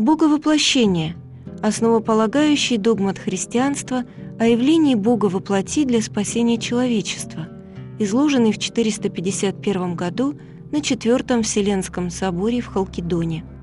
Боговоплощение – основополагающий догмат христианства о явлении Бога во плоти для спасения человечества, изложенный в 451 году на Четвертом Вселенском соборе в Халкидоне.